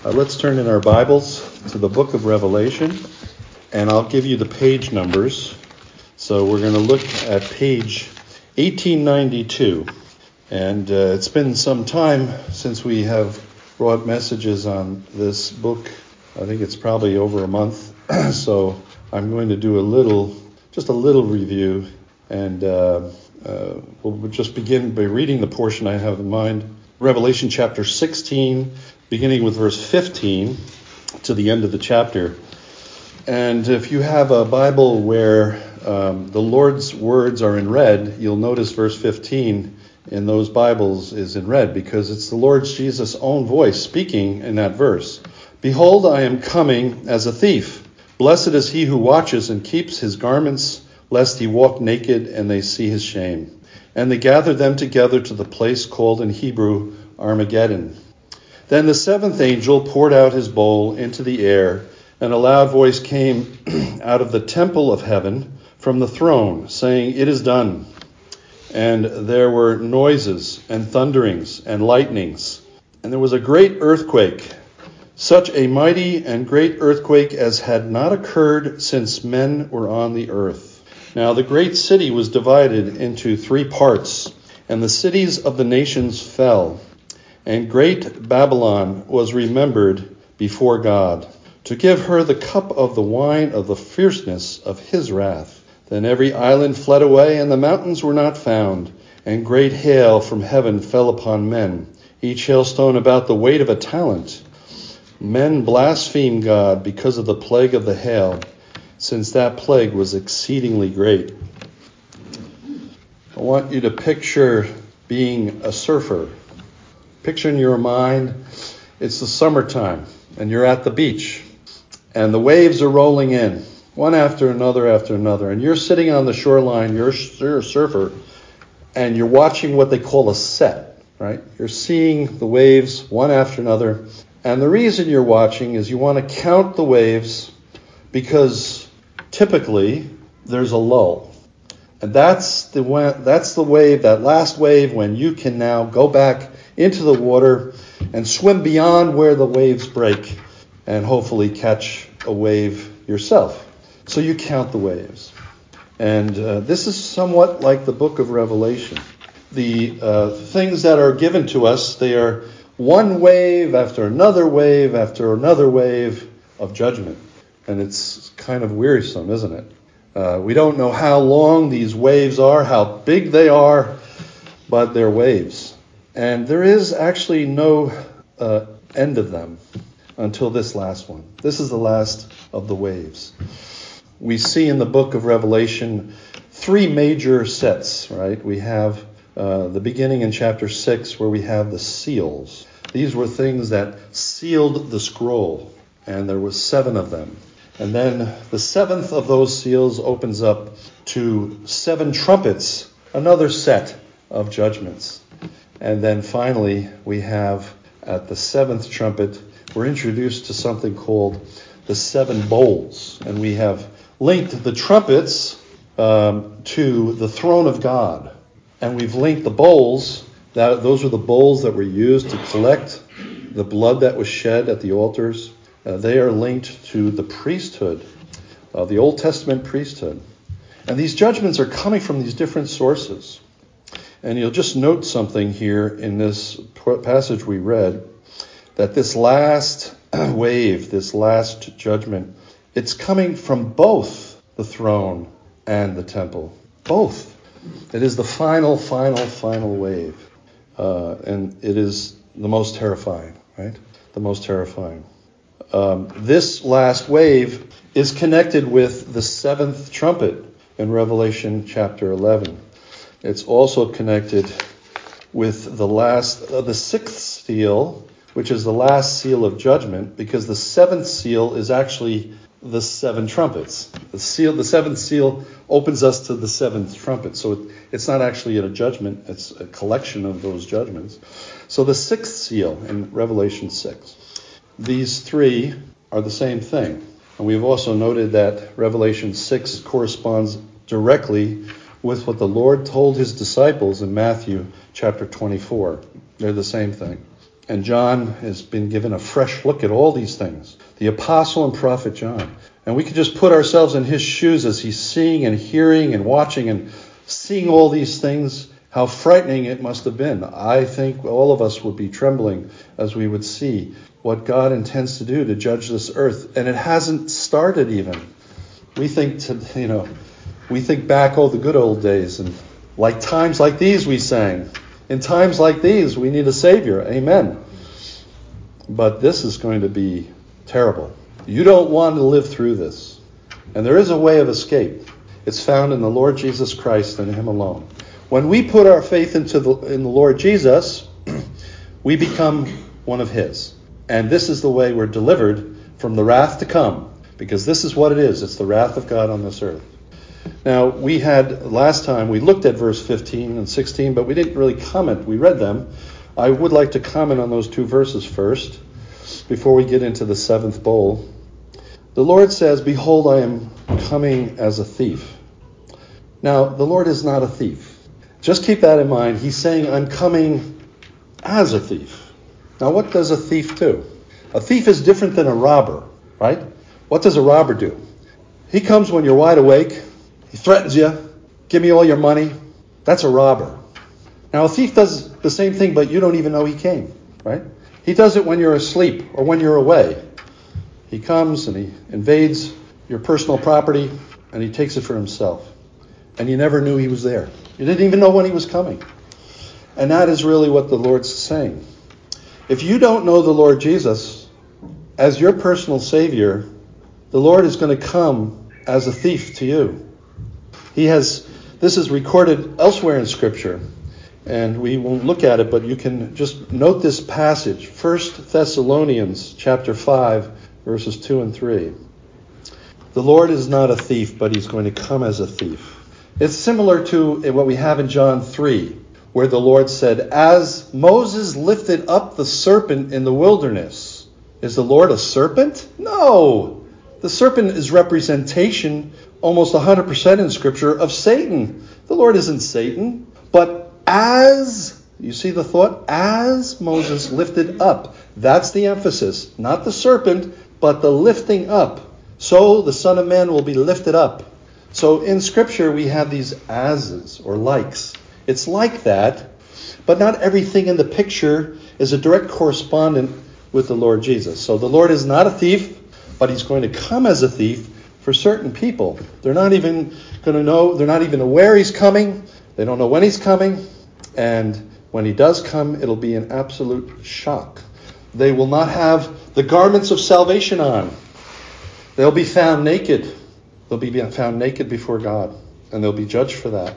Let's turn in our Bibles to the book of Revelation, and I'll give you the page numbers. So we're going to look at page 1892, and it's been some time since we have brought messages on this book. I think it's probably over a month, so I'm going to do just a little review, and we'll just begin by reading the portion I have in mind. Revelation chapter 16, beginning with verse 15 to the end of the chapter. And if you have a Bible where the Lord's words are in red, you'll notice verse 15 in those Bibles is in red because it's the Lord Jesus' own voice speaking in that verse. Behold, I am coming as a thief. Blessed is he who watches and keeps his garments, lest he walk naked and they see his shame. And they gathered them together to the place called in Hebrew Armageddon. Then the seventh angel poured out his bowl into the air, and a loud voice came out of the temple of heaven from the throne, saying, "It is done." And there were noises and thunderings and lightnings, and there was a great earthquake, such a mighty and great earthquake as had not occurred since men were on the earth. Now the great city was divided into 3 parts, and the cities of the nations fell. And great Babylon was remembered before God, to give her the cup of the wine of the fierceness of his wrath. Then every island fled away, and the mountains were not found. And great hail from heaven fell upon men, each hailstone about the weight of a talent. Men blasphemed God because of the plague of the hail, since that plague was exceedingly great. I want you to picture being a surfer. Picture in your mind, it's the summertime, and you're at the beach, and the waves are rolling in, one after another, and you're sitting on the shoreline, you're a surfer, and you're watching what they call a set, right? You're seeing the waves one after another, and the reason you're watching is you want to count the waves because typically there's a lull. And that's the wave, that last wave, when you can now go back into the water and swim beyond where the waves break and hopefully catch a wave yourself. So you count the waves. And this is somewhat like the book of Revelation. The things that are given to us, they are one wave after another wave after another wave of judgment. And it's kind of wearisome, isn't it? We don't know how long these waves are, how big they are, but they're waves. And there is actually no end of them until this last one. This is the last of the waves. We see in the book of Revelation 3 major sets, right? We have the beginning in chapter 6 where we have the seals. These were things that sealed the scroll, and there was 7 of them. And then the 7th of those seals opens up to 7 trumpets, another set of judgments. And then finally, we have at the 7th trumpet, we're introduced to something called the 7 bowls. And we have linked the trumpets to the throne of God. And we've linked the bowls, those are the bowls that were used to collect the blood that was shed at the altars. They are linked to the priesthood, the Old Testament priesthood. And these judgments are coming from these different sources. And you'll just note something here in this passage we read, that this last wave, this last judgment, it's coming from both the throne and the temple. Both. It is the final wave. And it is the most terrifying, right? The most terrifying. This last wave is connected with the 7th trumpet in Revelation chapter 11. It's also connected with the 6th seal, which is the last seal of judgment, because the 7th seal is actually the 7 trumpets. The 7th seal opens us to the 7th trumpet. So it's not actually a judgment, it's a collection of those judgments. So the 6th seal in Revelation 6. These 3 are the same thing. And we've also noted that Revelation 6 corresponds directly with what the Lord told his disciples in Matthew chapter 24. They're the same thing. And John has been given a fresh look at all these things. The apostle and prophet John. And we could just put ourselves in his shoes as he's seeing and hearing and watching and seeing all these things. How frightening it must have been. I think all of us would be trembling as we would see what God intends to do to judge this earth. And it hasn't started even. We think back, the good old days. And like times like these we sang. In times like these we need a Savior. Amen. But this is going to be terrible. You don't want to live through this. And there is a way of escape. It's found in the Lord Jesus Christ and him alone. When we put our faith in the Lord Jesus, we become one of his. And this is the way we're delivered from the wrath to come. Because this is what it is. It's the wrath of God on this earth. Now, last time we looked at verse 15 and 16, but we didn't really comment. We read them. I would like to comment on those two verses first, before we get into the seventh bowl. The Lord says, "Behold, I am coming as a thief." Now, the Lord is not a thief. Just keep that in mind. He's saying, I'm coming as a thief. Now, what does a thief do? A thief is different than a robber, right? What does a robber do? He comes when you're wide awake. He threatens you. Give me all your money. That's a robber. Now, a thief does the same thing, but you don't even know he came, right? He does it when you're asleep or when you're away. He comes and he invades your personal property and he takes it for himself. And you never knew he was there. You didn't even know when he was coming. And that is really what the Lord's saying. If you don't know the Lord Jesus as your personal Savior, the Lord is going to come as a thief to you. This is recorded elsewhere in Scripture, and we won't look at it, but you can just note this passage, 1 Thessalonians chapter 5, verses 2 and 3. The Lord is not a thief, but he's going to come as a thief. It's similar to what we have in John 3, where the Lord said, as Moses lifted up the serpent in the wilderness. Is the Lord a serpent? No. The serpent is representation, almost 100% in Scripture, of Satan. The Lord isn't Satan. But you see the thought? As Moses lifted up. That's the emphasis. Not the serpent, but the lifting up. So the Son of Man will be lifted up. So in Scripture we have these ases or likes. It's like that, but not everything in the picture is a direct correspondent with the Lord Jesus. So the Lord is not a thief, but he's going to come as a thief for certain people. They're not even going to know, they're not even aware he's coming. They don't know when he's coming. And when he does come, it'll be an absolute shock. They will not have the garments of salvation on. They'll be found naked. They'll be found naked before God, and they'll be judged for that.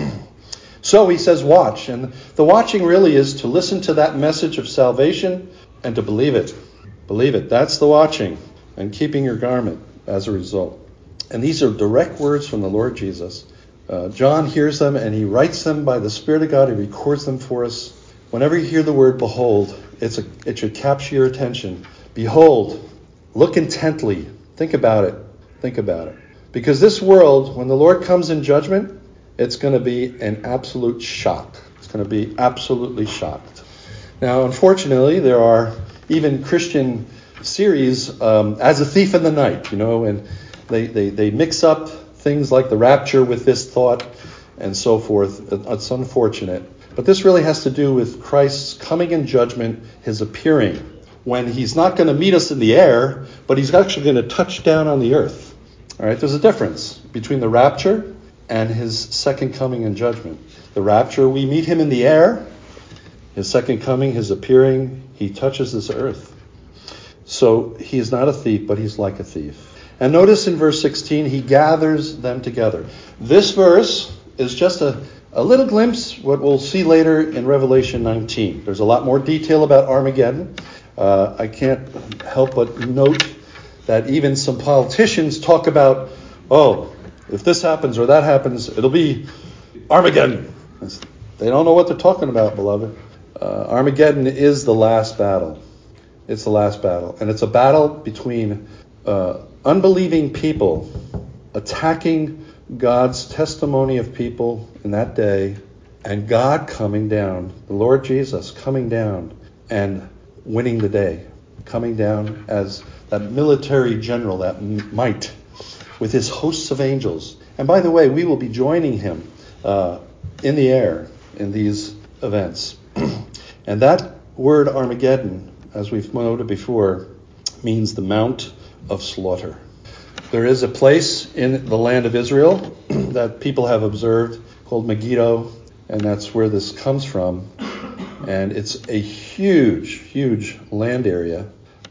So he says watch, and the watching really is to listen to that message of salvation and to believe it. Believe it. That's the watching, and keeping your garment as a result. And these are direct words from the Lord Jesus. John hears them, and he writes them by the Spirit of God. He records them for us. Whenever you hear the word behold, it should capture your attention. Behold, look intently. Think about it. Think about it. Because this world, when the Lord comes in judgment, it's going to be an absolute shock. It's going to be absolutely shocked. Now, unfortunately, there are even Christian series as a thief in the night, and they mix up things like the rapture with this thought and so forth. It's unfortunate. But this really has to do with Christ's coming in judgment, his appearing, when he's not going to meet us in the air, but he's actually going to touch down on the earth. All right, there's a difference between the rapture and his second coming in judgment. The rapture, we meet him in the air. His second coming, his appearing, he touches this earth. So he is not a thief, but he's like a thief. And notice in verse 16, he gathers them together. This verse is just a little glimpse, what we'll see later in Revelation 19. There's a lot more detail about Armageddon. I can't help but note that even some politicians talk about, if this happens or that happens, it'll be Armageddon. They don't know what they're talking about, beloved. Armageddon is the last battle. It's the last battle. And it's a battle between unbelieving people attacking God's testimony of people in that day, and God coming down, the Lord Jesus coming down and winning the day, coming down as that military general, that might, with his hosts of angels. And by the way, we will be joining him in the air in these events. And that word Armageddon, as we've noted before, means the Mount of Slaughter. There is a place in the land of Israel that people have observed called Megiddo, and that's where this comes from. And it's a huge, huge land area,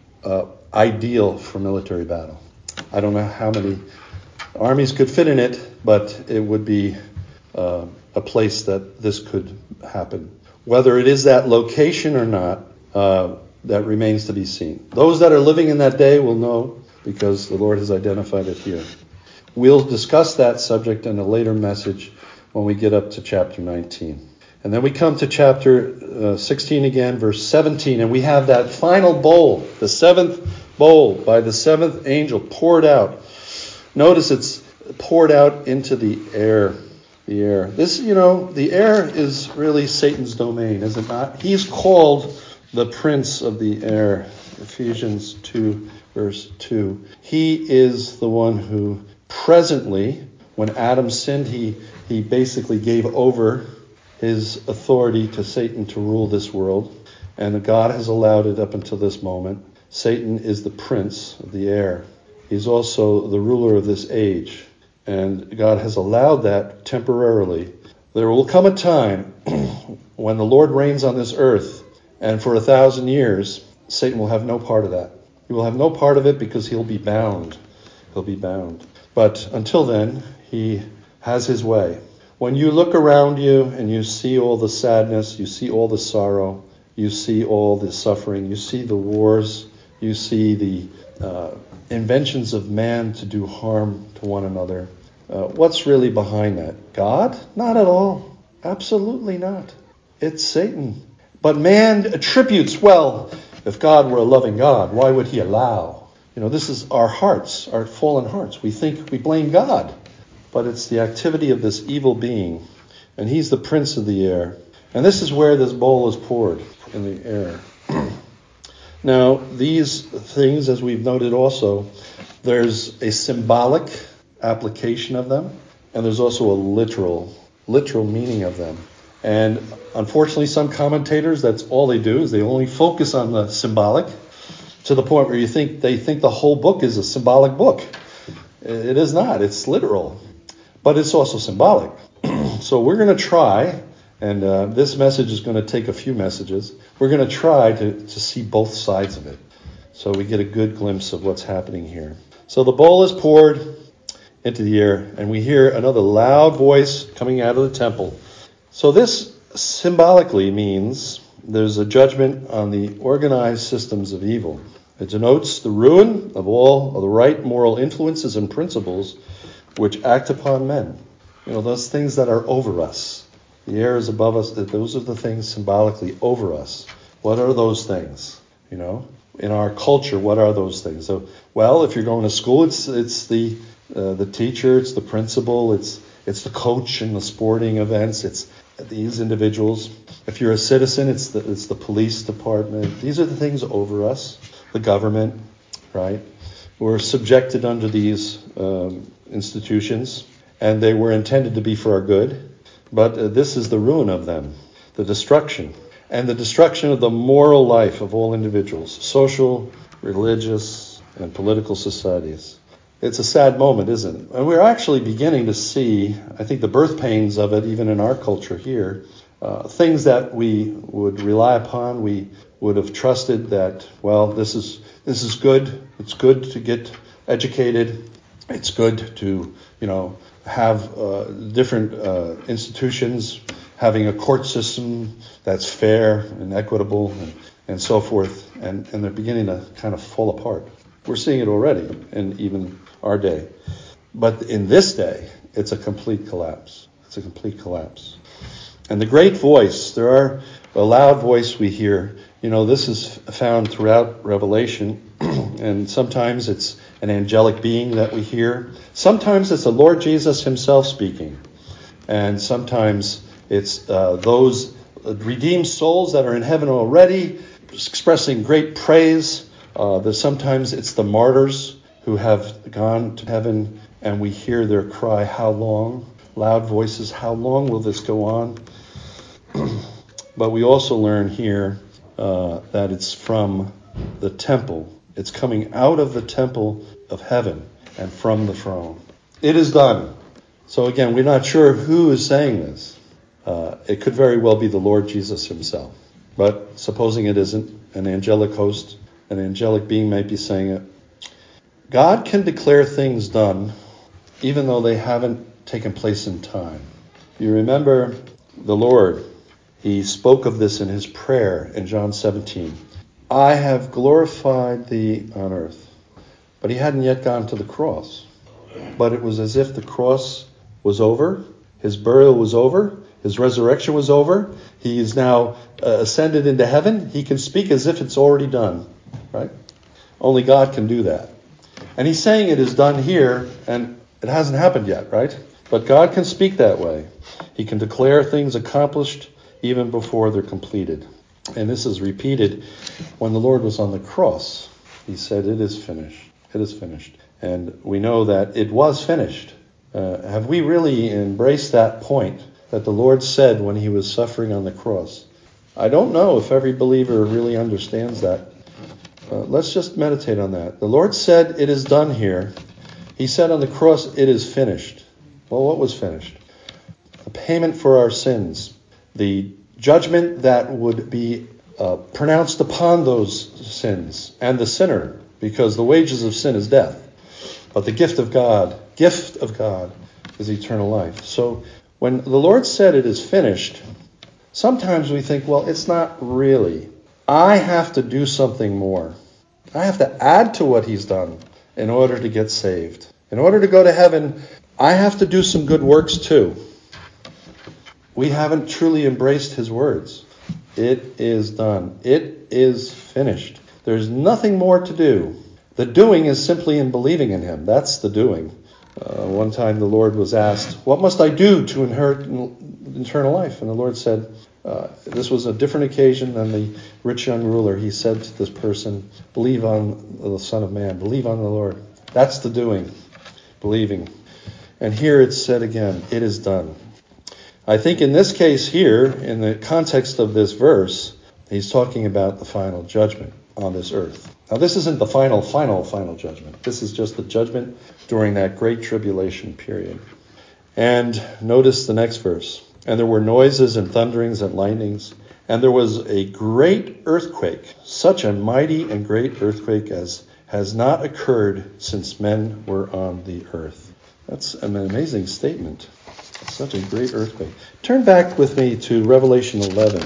ideal for military battle. I don't know how many armies could fit in it, but it would be a place that this could happen. Whether it is that location or not, that remains to be seen. Those that are living in that day will know, because the Lord has identified it here. We'll discuss that subject in a later message when we get up to chapter 19. And then we come to chapter 16 again, verse 17, and we have that final bowl, the seventh bowl by the seventh angel poured out. Notice it's poured out into the air. The air. This, the air is really Satan's domain, is it not? He's called the prince of the air. Ephesians 2, verse 2. He is the one who presently, when Adam sinned, he basically gave over his authority to Satan to rule this world. And God has allowed it up until this moment. Satan is the prince of the air. He's also the ruler of this age. And God has allowed that temporarily. There will come a time when the Lord reigns on this earth, and for 1,000 years, Satan will have no part of that. He will have no part of it because he'll be bound. He'll be bound. But until then, he has his way. When you look around you and you see all the sadness, you see all the sorrow, you see all the suffering, you see the wars, you see the inventions of man to do harm to one another. What's really behind that? God? Not at all. Absolutely not. It's Satan. But man attributes, if God were a loving God, why would he allow? This is our hearts, our fallen hearts. We think we blame God. But it's the activity of this evil being. And he's the prince of the air. And this is where this bowl is poured, in the air. Now, these things, as we've noted also, there's a symbolic application of them, and there's also a literal meaning of them. And unfortunately, some commentators, that's all they do, is they only focus on the symbolic, to the point where they think the whole book is a symbolic book. It is not. It's literal. But it's also symbolic. So we're going to try, and this message is going to take a few messages. We're going to try to see both sides of it, so we get a good glimpse of what's happening here. So the bowl is poured into the air, and we hear another loud voice coming out of the temple. So this symbolically means there's a judgment on the organized systems of evil. It denotes the ruin of all of the right moral influences and principles which act upon men. Those things that are over us. The air is above us. Those are the things symbolically over us. What are those things? In our culture, what are those things? So, if you're going to school, it's the teacher, it's the principal, it's the coach in the sporting events, it's these individuals. If you're a citizen, it's the police department. These are the things over us. The government, right? We're subjected under these institutions, and they were intended to be for our good. But this is the ruin of them, the destruction, and the destruction of the moral life of all individuals, social, religious, and political societies. It's a sad moment, isn't it? And we're actually beginning to see, I think, the birth pains of it, even in our culture here. Things that we would rely upon, we would have trusted that, this is good. It's good to get educated. It's good to, have different institutions having a court system that's fair and equitable and so forth. And they're beginning to kind of fall apart. We're seeing it already in even our day. But in this day, it's a complete collapse. It's a complete collapse. And the great voice, a loud voice we hear. This is found throughout Revelation. And sometimes it's an angelic being that we hear. Sometimes it's the Lord Jesus himself speaking. And sometimes it's those redeemed souls that are in heaven already expressing great praise. That sometimes it's the martyrs who have gone to heaven, and we hear their cry, "How long?" Loud voices, "How long will this go on?" But we also learn here that it's from the temple. It's coming out of the temple of heaven and from the throne. It is done. So again, we're not sure who is saying this. It could very well be the Lord Jesus himself. But supposing it isn't, an angelic host, an angelic being might be saying it. God can declare things done even though they haven't taken place in time. You remember the Lord, he spoke of this in his prayer in John 17. "I have glorified thee on earth." But he hadn't yet gone to the cross. But it was as if the cross was over, his burial was over, his resurrection was over. He is now ascended into heaven. He can speak as if it's already done, right? Only God can do that. And he's saying it is done here, and it hasn't happened yet, right? But God can speak that way. He can declare things accomplished even before they're completed. And this is repeated when the Lord was on the cross. He said, "It is finished. It is finished." And we know that it was finished. Have we really embraced that point that the Lord said when he was suffering on the cross? I don't know if every believer really understands that. Let's just meditate on that. The Lord said, "It is done here." He said on the cross, "It is finished." Well, what was finished? The payment for our sins. The judgment that would be pronounced upon those sins and the sinner, because the wages of sin is death. But the gift of God is eternal life. So when the Lord said it is finished, sometimes we think, well, it's not really. I have to do something more. I have to add to what he's done in order to get saved. In order to go to heaven, I have to do some good works too. We haven't truly embraced his words. It is done. It is finished. There's nothing more to do. The doing is simply in believing in him. That's the doing. One time the Lord was asked, "What must I do to inherit eternal life?" And the Lord said, this was a different occasion than the rich young ruler. He said to this person, "Believe on the Son of Man. Believe on the Lord." That's the doing. Believing. And here it's said again, "It is done." I think in this case here, in the context of this verse, he's talking about the final judgment on this earth. Now, this isn't the final judgment. This is just the judgment during that great tribulation period. And notice the next verse. "And there were noises and thunderings and lightnings, and there was a great earthquake, such a mighty and great earthquake as has not occurred since men were on the earth." That's an amazing statement. Such a great earthquake. Turn back with me to Revelation 11,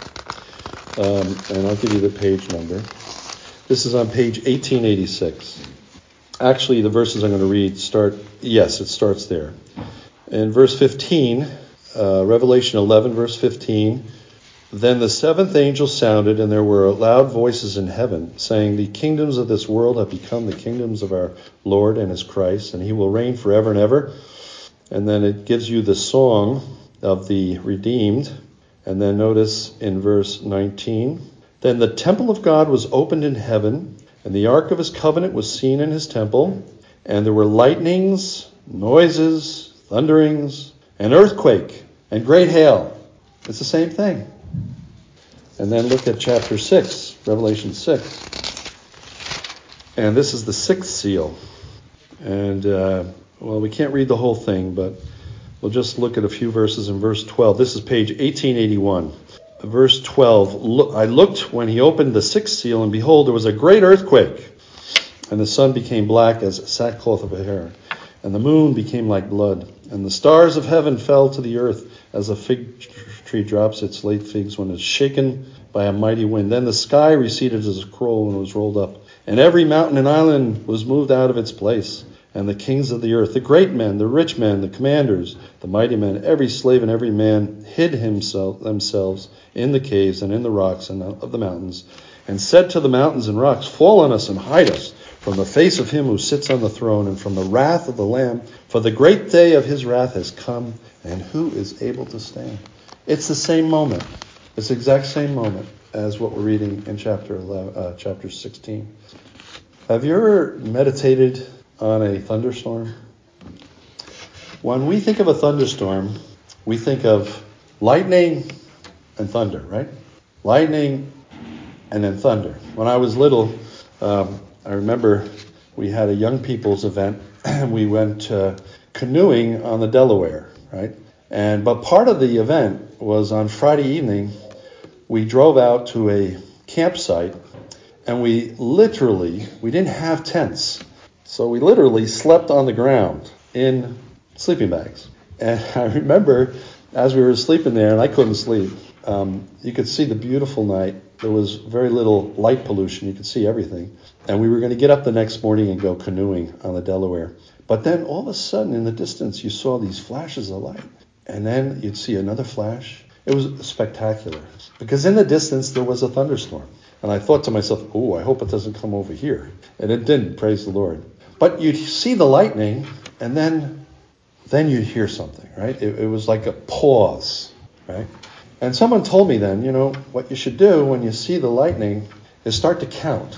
and I'll give you the page number. This is on page 1886. Actually, the verses I'm going to read it starts there. In verse 15, Revelation 11, verse 15, "Then the seventh angel sounded, and there were loud voices in heaven, saying, 'The kingdoms of this world have become the kingdoms of our Lord and his Christ, and he will reign forever and ever.'" And then it gives you the song of the redeemed. And then notice in verse 19, "Then the temple of God was opened in heaven, and the ark of his covenant was seen in his temple. And there were lightnings, noises, thunderings, an earthquake, and great hail." It's the same thing. And then look at chapter 6, Revelation 6. And this is the sixth seal. And, we can't read the whole thing, but we'll just look at a few verses in verse 12. This is page 1881. Verse 12, "I looked when he opened the sixth seal, and behold, there was a great earthquake. And the sun became black as sackcloth of a hair, and the moon became like blood. And the stars of heaven fell to the earth, as a fig tree drops its late figs when it's shaken by a mighty wind. Then the sky receded as a scroll and was rolled up. And every mountain and island was moved out of its place. And the kings of the earth, the great men, the rich men, the commanders, the mighty men, every slave and every man hid themselves in the caves and in the rocks and of the mountains, and said to the mountains and rocks, 'Fall on us and hide us from the face of him who sits on the throne and from the wrath of the Lamb. For the great day of his wrath has come, and who is able to stand?'" It's the same moment. It's the exact same moment. as what we're reading in chapter 16. Have you ever meditated on a thunderstorm? When we think of a thunderstorm, we think of lightning and thunder, right? Lightning and then thunder. When I was little, I remember we had a young people's event, and we went canoeing on the Delaware, right? But part of the event was on Friday evening, we drove out to a campsite, and we didn't have tents. So we literally slept on the ground in sleeping bags. And I remember as we were sleeping there, and I couldn't sleep, you could see the beautiful night. There was very little light pollution. You could see everything. And we were going to get up the next morning and go canoeing on the Delaware. But then all of a sudden in the distance, you saw these flashes of light. And then you'd see another flash. It was spectacular. Because in the distance, there was a thunderstorm. And I thought to myself, oh, I hope it doesn't come over here. And it didn't, praise the Lord. But you'd see the lightning, and then you'd hear something, right? It was like a pause, right? And someone told me then, what you should do when you see the lightning is start to count.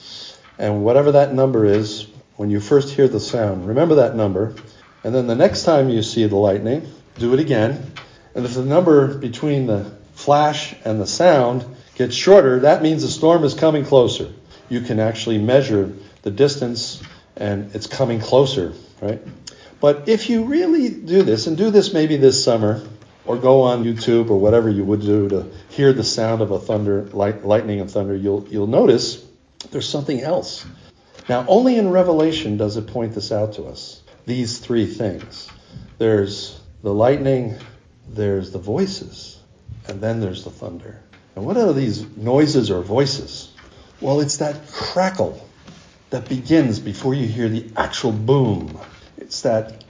And whatever that number is, when you first hear the sound, remember that number. And then the next time you see the lightning, do it again. And if the number between the flash and the sound gets shorter, that means the storm is coming closer. You can actually measure the distance, and it's coming closer, right? But if you really do this, and do this maybe this summer, or go on YouTube or whatever you would do to hear the sound of a lightning and thunder, you'll notice there's something else. Now, only in Revelation does it point this out to us. These three things. There's the lightning, there's the voices, and then there's the thunder. And what are these noises or voices? Well, it's that crackle that begins before you hear the actual boom. It's that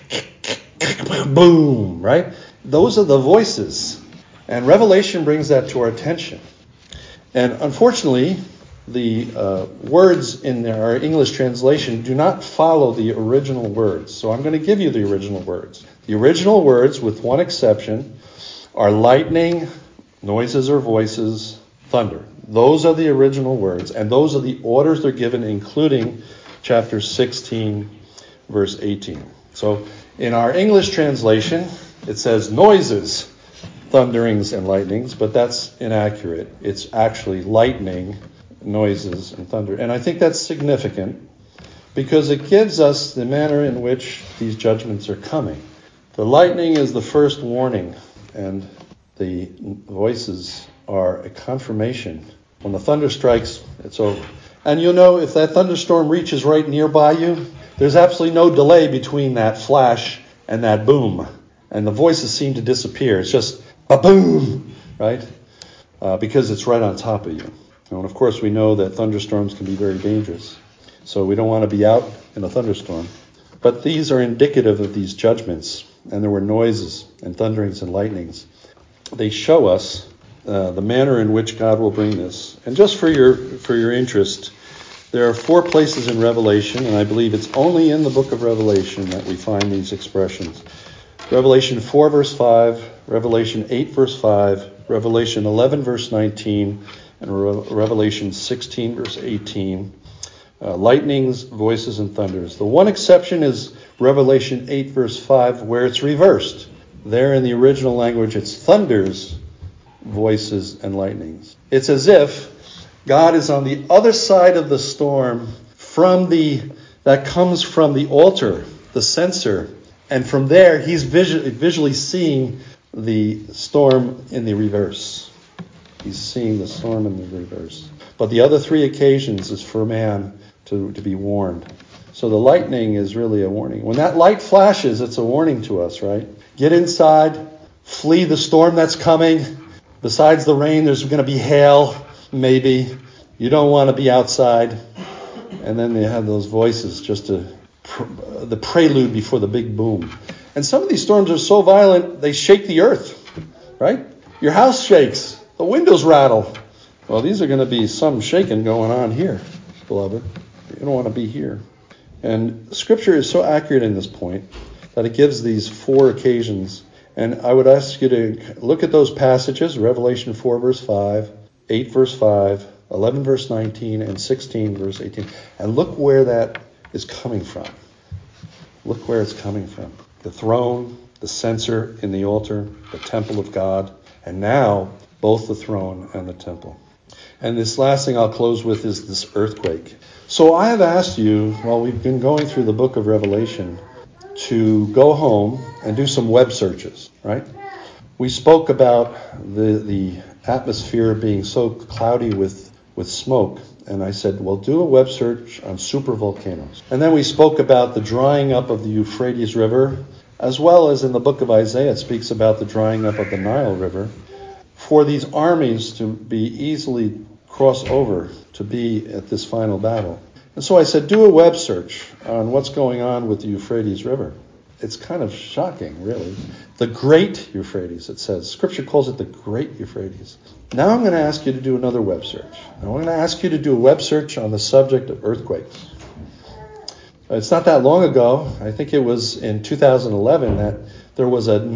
boom, right? Those are the voices. And Revelation brings that to our attention. And unfortunately, the words in our English translation do not follow the original words. So I'm going to give you the original words. The original words, with one exception, are lightning, noises or voices, thunder. Those are the original words, and those are the orders they're given, including chapter 16, verse 18. So in our English translation, it says noises, thunderings, and lightnings, but that's inaccurate. It's actually lightning, noises, and thunder. And I think that's significant because it gives us the manner in which these judgments are coming. The lightning is the first warning, and the voices are a confirmation. When the thunder strikes, it's over. And if that thunderstorm reaches right nearby you, there's absolutely no delay between that flash and that boom. And the voices seem to disappear. It's just a boom, right? Because it's right on top of you. And of course, we know that thunderstorms can be very dangerous. So we don't want to be out in a thunderstorm. But these are indicative of these judgments. And there were noises and thunderings and lightnings. They show us the manner in which God will bring this. And just for your interest, there are 4 places in Revelation, and I believe it's only in the book of Revelation that we find these expressions. Revelation 4, verse 5, Revelation 8, verse 5, Revelation 11, verse 19, and Revelation 16, verse 18. Lightnings, voices, and thunders. The one exception is Revelation 8, verse 5, where it's reversed. There in the original language, it's thunders, voices, and lightnings. It's as if God is on the other side of the storm that comes from the altar, the censer, and from there he's visually seeing the storm in the reverse. He's seeing the storm in the reverse. But the other 3 occasions is for man to be warned. So the lightning is really a warning. When that light flashes, it's a warning to us, right? Get inside, flee the storm that's coming. Besides the rain, there's going to be hail, maybe. You don't want to be outside. And then they have those voices, just the prelude before the big boom. And some of these storms are so violent, they shake the earth, right? Your house shakes. The windows rattle. Well, these are going to be some shaking going on here, beloved. You don't want to be here. And Scripture is so accurate in this point that it gives these 4 occasions. And I would ask you to look at those passages, Revelation 4, verse 5, 8 verse 5, 11 verse 19, and 16 verse 18. And look where that is coming from. Look where it's coming from. The throne, the censer in the altar, the temple of God, and now both the throne and the temple. And this last thing I'll close with is this earthquake. So I have asked you, while we've been going through the book of Revelation, to go home and do some web searches, right? We spoke about the atmosphere being so cloudy with smoke, and I said, well, do a web search on supervolcanoes. And then we spoke about the drying up of the Euphrates River, as well as in the book of Isaiah, it speaks about the drying up of the Nile River, for these armies to be easily cross over to be at this final battle. And so I said, do a web search on what's going on with the Euphrates River. It's kind of shocking, really. The Great Euphrates, it says. Scripture calls it the Great Euphrates. Now I'm going to ask you to do another web search. I'm going to ask you to do a web search on the subject of earthquakes. It's not that long ago, I think it was in 2011, that there was a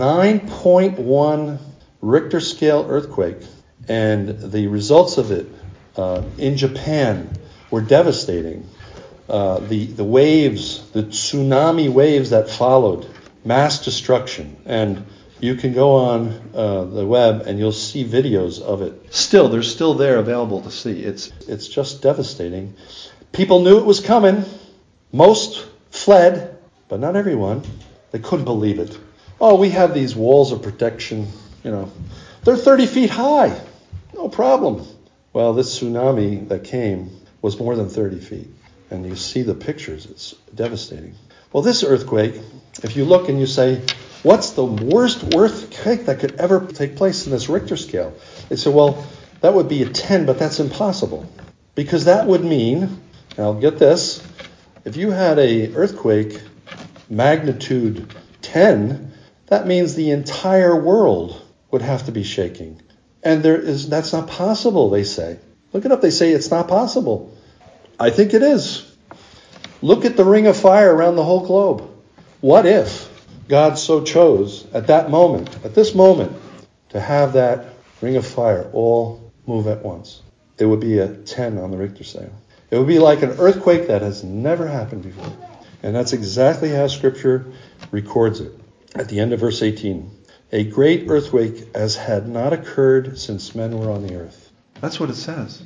9.1 Richter scale earthquake, and the results of it in Japan were devastating. The waves, the tsunami waves that followed, mass destruction. And you can go on the web and you'll see videos of it. They're still there available to see. It's just devastating. People knew it was coming. Most fled, but not everyone. They couldn't believe it. Oh, we have these walls of protection, They're 30 feet high. No problem. Well, this tsunami that came was more than 30 feet. And you see the pictures. It's devastating. Well, this earthquake, if you look and you say, what's the worst earthquake that could ever take place in this Richter scale? They say, well, that would be a 10, but that's impossible. Because that would mean, now get this, if you had a earthquake magnitude 10, that means the entire world would have to be shaking. And that's not possible, they say. Look it up, they say it's not possible. I think it is. Look at the ring of fire around the whole globe. What if God so chose at this moment, to have that ring of fire all move at once? It would be a 10 on the Richter scale. It would be like an earthquake that has never happened before. And that's exactly how Scripture records it. At the end of verse 18, a great earthquake as had not occurred since men were on the earth. That's what it says.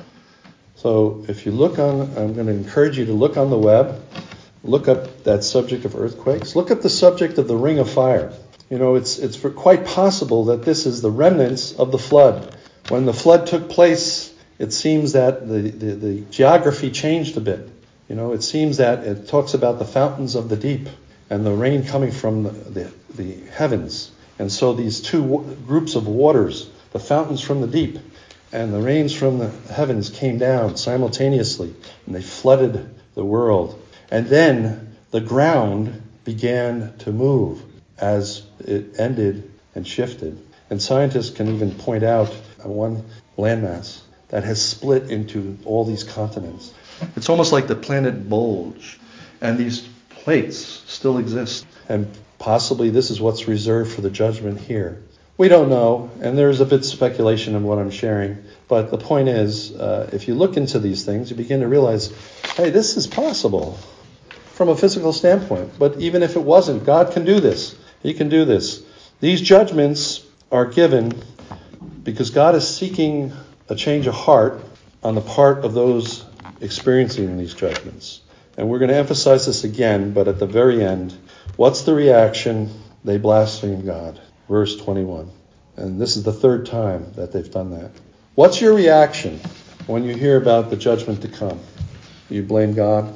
So if you look I'm going to encourage you to look on the web, look up that subject of earthquakes, look up the subject of the ring of fire. It's quite possible that this is the remnants of the flood. When the flood took place, it seems that the geography changed a bit. It seems that it talks about the fountains of the deep and the rain coming from the heavens. And so these two groups of waters, the fountains from the deep and the rains from the heavens, came down simultaneously, and they flooded the world. And then the ground began to move as it ended and shifted. And scientists can even point out one landmass that has split into all these continents. It's almost like the planet bulge, and these plates still exist. And possibly this is what's reserved for the judgment here. We don't know, and there's a bit of speculation in what I'm sharing. But the point is, if you look into these things, you begin to realize, hey, this is possible from a physical standpoint. But even if it wasn't, God can do this. He can do this. These judgments are given because God is seeking a change of heart on the part of those experiencing these judgments. And we're going to emphasize this again, but at the very end, what's the reaction? They blaspheme God. Verse 21. And this is the third time that they've done that. What's your reaction when you hear about the judgment to come? Do you blame God?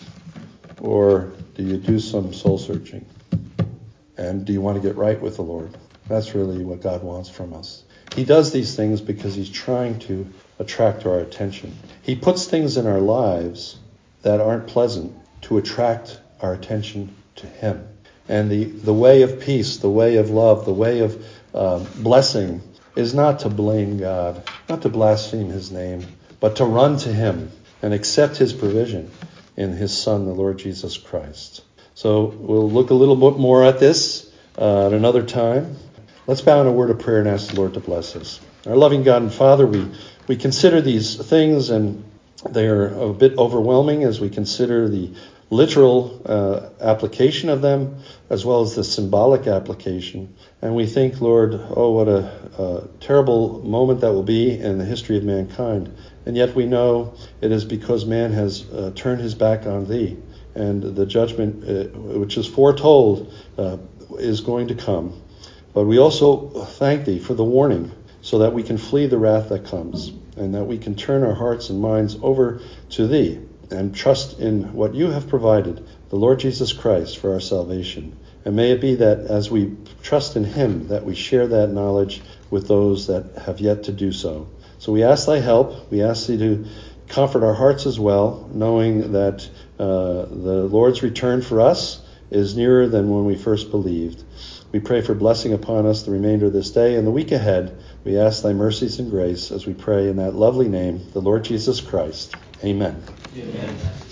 Or do you do some soul searching? And do you want to get right with the Lord? That's really what God wants from us. He does these things because he's trying to attract our attention. He puts things in our lives that aren't pleasant to attract our attention to him. And the way of peace, the way of love, the way of blessing is not to blame God, not to blaspheme his name, but to run to him and accept his provision in his Son, the Lord Jesus Christ. So we'll look a little bit more at this at another time. Let's bow in a word of prayer and ask the Lord to bless us. Our loving God and Father, we consider these things, and they are a bit overwhelming as we consider the literal application of them as well as the symbolic application. And we think, Lord, oh, what a terrible moment that will be in the history of mankind. And yet we know it is because man has turned his back on thee. And the judgment which is foretold is going to come. But we also thank thee for the warning so that we can flee the wrath that comes and that we can turn our hearts and minds over to thee and trust in what you have provided, the Lord Jesus Christ, for our salvation. And may it be that as we trust in him, that we share that knowledge with those that have yet to do so. So we ask thy help. We ask thee to comfort our hearts as well, knowing that the Lord's return for us is nearer than when we first believed. We pray for blessing upon us the remainder of this day and the week ahead. We ask thy mercies and grace as we pray in that lovely name, the Lord Jesus Christ. Amen. Amen.